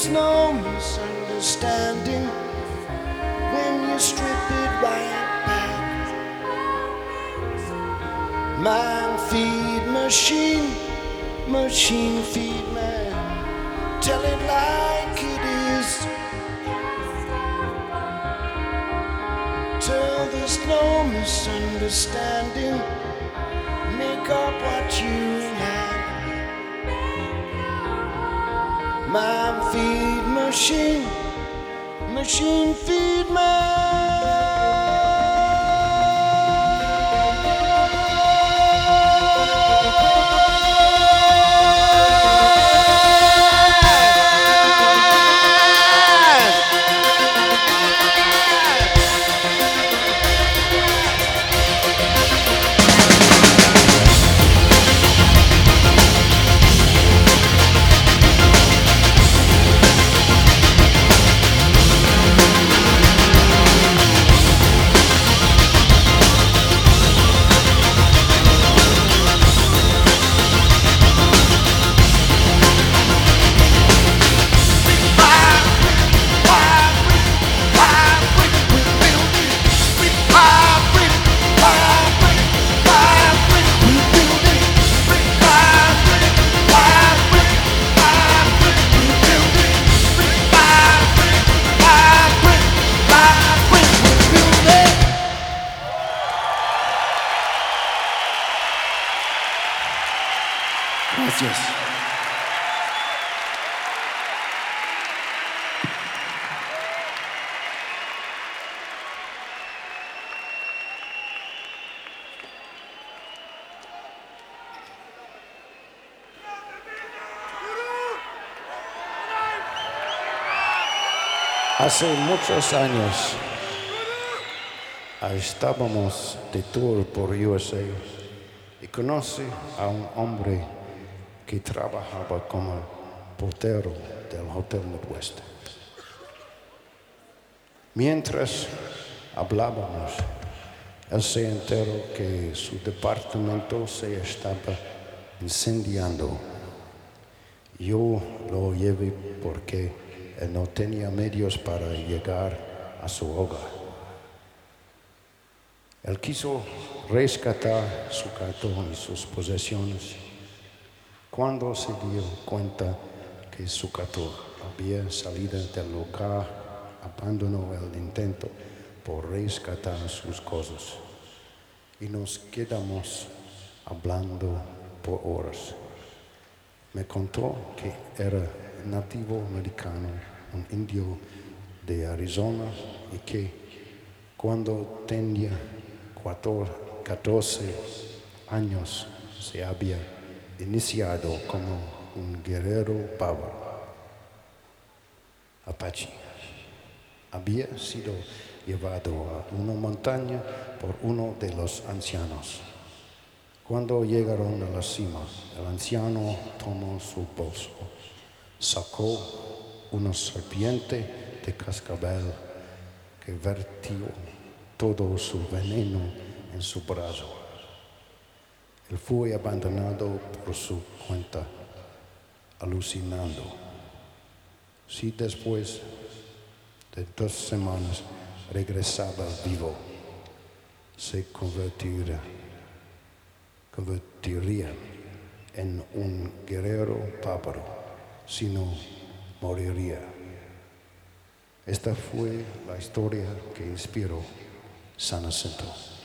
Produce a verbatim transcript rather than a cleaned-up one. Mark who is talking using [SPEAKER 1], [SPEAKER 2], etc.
[SPEAKER 1] there's no misunderstanding when you strip it right back. Man feed machine, machine feed man. Tell it like it is. Till there's no misunderstanding. Make up what you like. Man feed machine, machine feed man. Gracias. Hace muchos años estábamos de tour por U S A y conocí a un hombre que trabajaba como portero del Hotel Midwest. Mientras hablábamos, él se enteró que su departamento se estaba incendiando. Yo lo llevé porque él no tenía medios para llegar a su hogar. Él quiso rescatar su cartón y sus posesiones. Cuando se dio cuenta que su cartón había salido del lugar, abandonó el intento por rescatar sus cosas. Y nos quedamos hablando por horas. Me contó que era nativo americano, un indio de Arizona, y que cuando tenía catorce años se había iniciado como un guerrero bárbaro apache. Había sido llevado a una montaña por uno de los ancianos. Cuando llegaron a la cima, el anciano tomó su bolso, sacó una serpiente de cascabel que vertió todo su veneno en su brazo. Él fue abandonado por su cuenta, alucinando. Si después de dos semanas regresaba vivo, se convertiría, convertiría en un guerrero bárbaro, si no moriría. Esta fue la historia que inspiró San Jacinto.